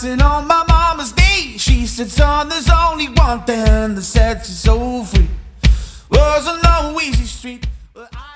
dancing on my mama's knee. She said, son, there's only one thing that sets you so free. Wasn't no easy street, but I